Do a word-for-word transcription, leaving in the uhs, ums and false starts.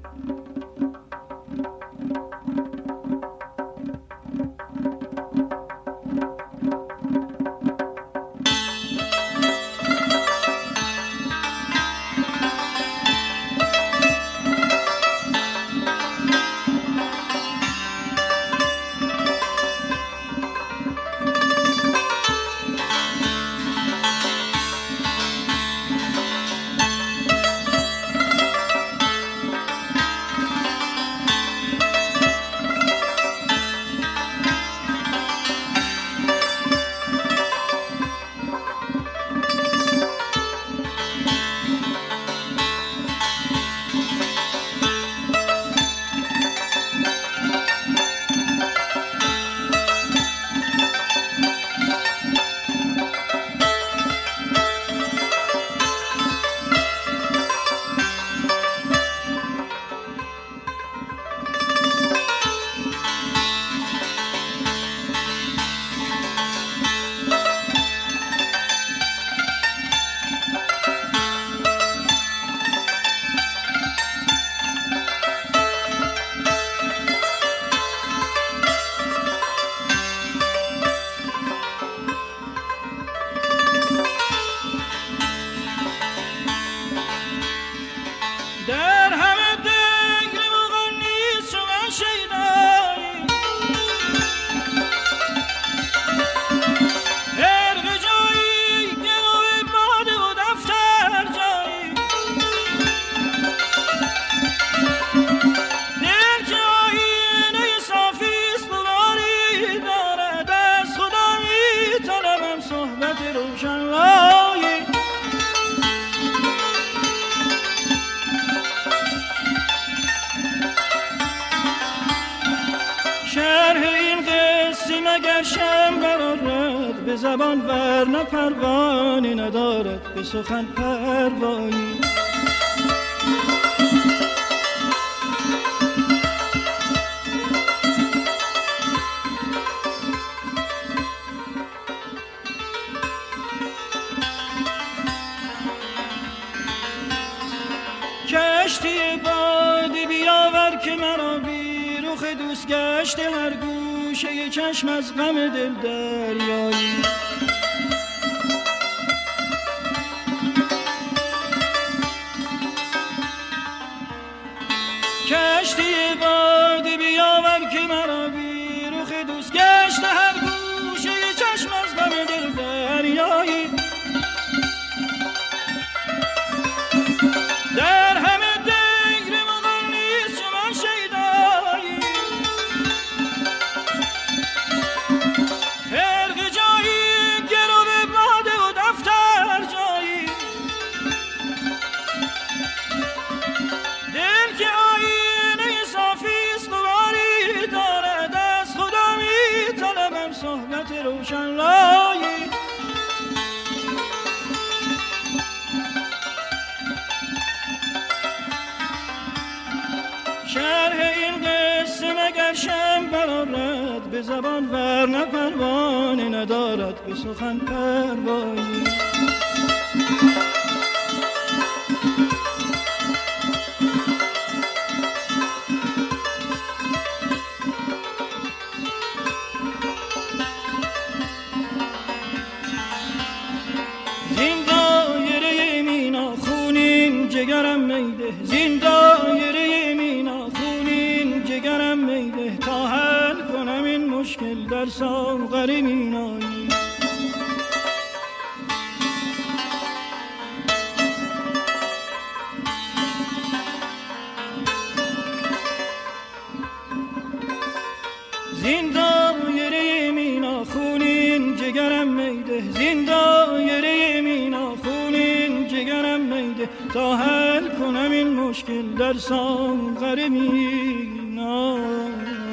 به زبان ورنه پروانی ندارد، به سخن پروایی. کشتی بادی بیاور که مرا بی رخ دوست گشته هر گوشه چشم از غم دل دریایی. کشتی بادی بیاور که مرا بی رخ دوست گشته هر گوشه چشم از غم دل دریایی. در همه دیر مغان نیست چو من شیدایی، فرق جایی گرو به باده و دفتر جایی. دل که آینه صافیست غباری دارد، از خدا می طلبم صحبت روشن رایی. شرح این قصه مگر شم برآرد، به زبان ورنه پروانه ندارد، به سخن پروایی. زین دایره مینا خونین جگرم میده، زین دایره مینا خونین جگرم میده، تا حل کنم این مشکل در ساغر مینایی. زین دایره مینا خونین جگرم میده، زین دایره مینا خونین جگرم میده، تا حل کنم این مشکل در ساغر مینا.